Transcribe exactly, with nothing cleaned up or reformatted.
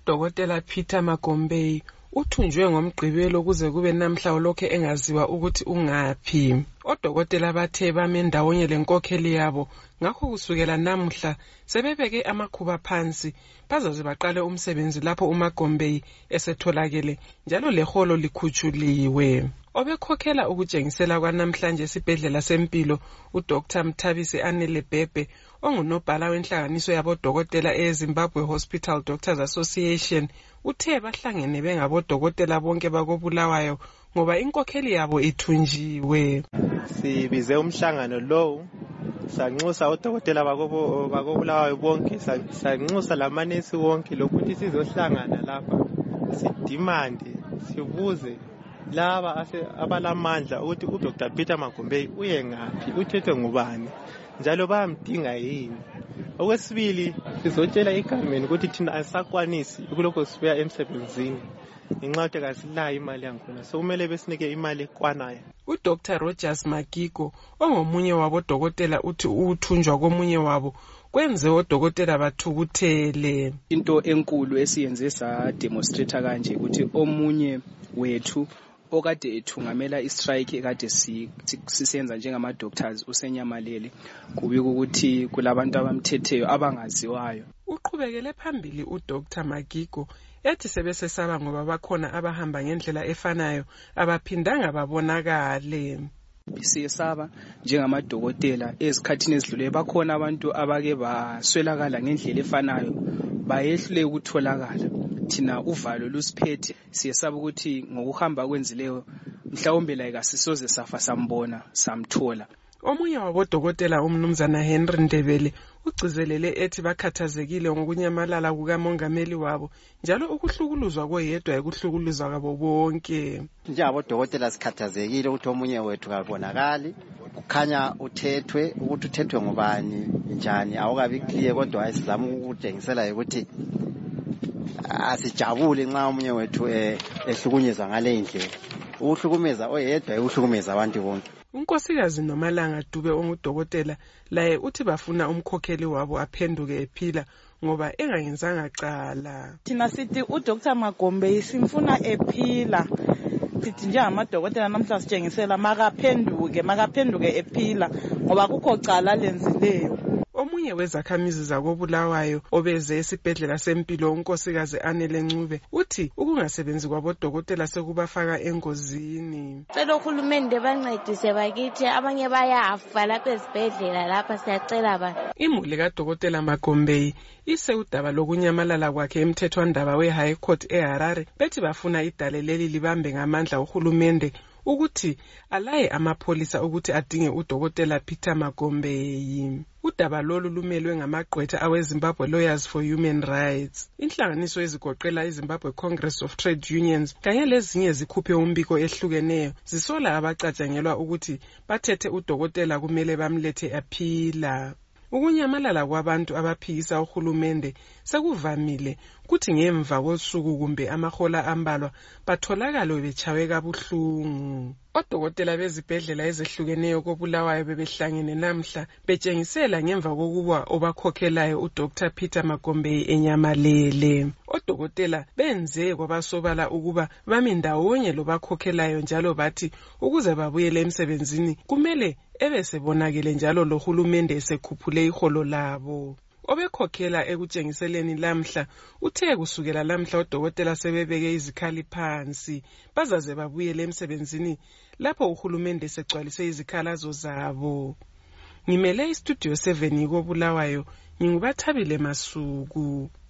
Udokotela Peter Magombei uthunjwe ngomgqibelo kuze kube namhla olokhe engaziwa ukuthi ungaphi. Odokotela bathe bame ndawonye lenkokheli yabo, ngakho kusukela namhla sebebeke amakhuba phansi bazaze baqale umsebenzi lapho uMagombei esetholakele njalo leholo likhutshuliwe. Obekhokhela ukutshengisela kwanamhlanje esibhedlela sempilo uDr Mthabisi Anele Bhebhe ongunobhala wenhlanganiso yabodokotela eZimbabwe Hospital Doctors Association uthe bahlangene bengabodokotela bonke bakobulawayo ngoba inkokheli yabo ithunjiwe. Sibize umhlangano lowo sanxusa odokotela bakobulawayo bonke, sanxusa lamanesi wonke lokuthi sizohlangana lapha sidimande sibuze laba abalamandla ukuthi uDr Peter Magombei uye ngaphi, uthethwe ngubani njalo bayamdinga yini. Okwesibili sizotshela igovernment ukuthi thina asakwanisi ukulokho sibuya emsebenzini ngenxa yokuthi kasilayo imali yakhona, so kumele besinike imali ekwanayo. uDr Rogers Magigo ongomunye wabodokotela uthi ukuthunjwa komunye wabo kwenze odokotela bathukuthele. Into enkulu esiyenze sa demonstrate kanje ukuthi omunye wethu okade ethungamela istrike ekade sisenza njengama doctors usenyamalele kubika ukuthi kulabantu abamthetheyo abangaziwayo. Uqhubekele phambili uDr Magigo ethi sebesesaba ngoba bakhona abahamba ngendlela efanayo abaphindanga babonakale. Siyesaba njengamadokotela ezikhathini ezidlule bakhona abantu abake baswelakala ngendlela efanayo bayehlule ukutholakala. Thina uvalo lusiphethe siyesaba ukuthi ngokuhamba kwenzileyo mhlawumbe la ikasisoze safa sambona samthola. Omunye wabodokotela umnumzana Henry Ndebele ugcizelele ethi bakhathazekile ngokunyamalala kukamongameli wabo njalo ukuhlukuluzwa koyedwa ekuhlukuluzwa kwabo bonke. Njengabodokotela sikhathazekile ukuthi omunye wethu kabonakali, kukhanya uthethwe, ukuthi uthethwe ngubani njani awukabi clear, kodwa ayizama ukutshengisela ukuthi asijabule nxa omunye wethu ehlukunyezwa ngale ndlela. Ukuhlukumeza oyedwa ukuhlukumeza abantu bonke. Unkosikazi Nomalanga Dube ongudokotela laye uthi bafuna umkhokheli wabo aphenduke ephila ngoba engayenzanga cala. Thina sithi uDr Magombei simfuna ephila. Sithi njengamadokotela namhla sitshengisela makaphenduke makaphenduke ephila ngoba kukho cala lenzileyo. Omunye wezakhamizi zakobulawayo obeze esibhedlela sempilo unkosikazi Anele Ncube uthi ukungasebenzi kwabodokotela sekubafaka engozini. Cela uhulumende bancedise bakithi, abanye bayafa lapha esibhedlela lapha, siyacela ba. Imuli kaDokotela Magombei ise udaba lokunyamalala kwakhe emthethwandaba we-High Court eHarare bethi bafuna idale leli libambe ngamandla uhulumende ukuthi alaye amapholisa ukuthi adinge uDokotela Peter Magombei. Udaba lolu lumelwe ngamagqwetha aweZimbabwe Lawyers for Human Rights. Inhlanganiso ezigoqela iZimbabwe Congress of Trade Unions kanye lezinye zikhuphe umbiko ehlukeneyo zisola abacatshangelwa ukuthi bathethe uDokotela kumele bamlethe aphila. Ukunyamalala kwabantu abaphikisa uhulumende sekuvamile kuthi ngemva kosuku kumbe amahola ambalwa batholakala bechawe kabuhlungu. Odokotela bezibhedlela ezehlukeneyo kobulawayo bebehlangene namhla betshengisela ngemva kokuba obakhokhelayo uDr Peter Magombei enyamalele. Odokotela benze kwabasobala ukuba bami ndawonye lobakhokhelayo njalo bathi ukuze babuyele emsebenzini kumele ebesebonakele njalo lohulumende esekhuphule iholo labo. Obekhokhela ekutshengiseleni lamhla uthe kusukela lamhla odokotela sebebeke izikhali phansi bazaze babuyele emsebenzini lapho uhulumende segcwalise izikhalazo zabo. Ngimele istudio seven kobulawayo, ngingubathabile Masuku.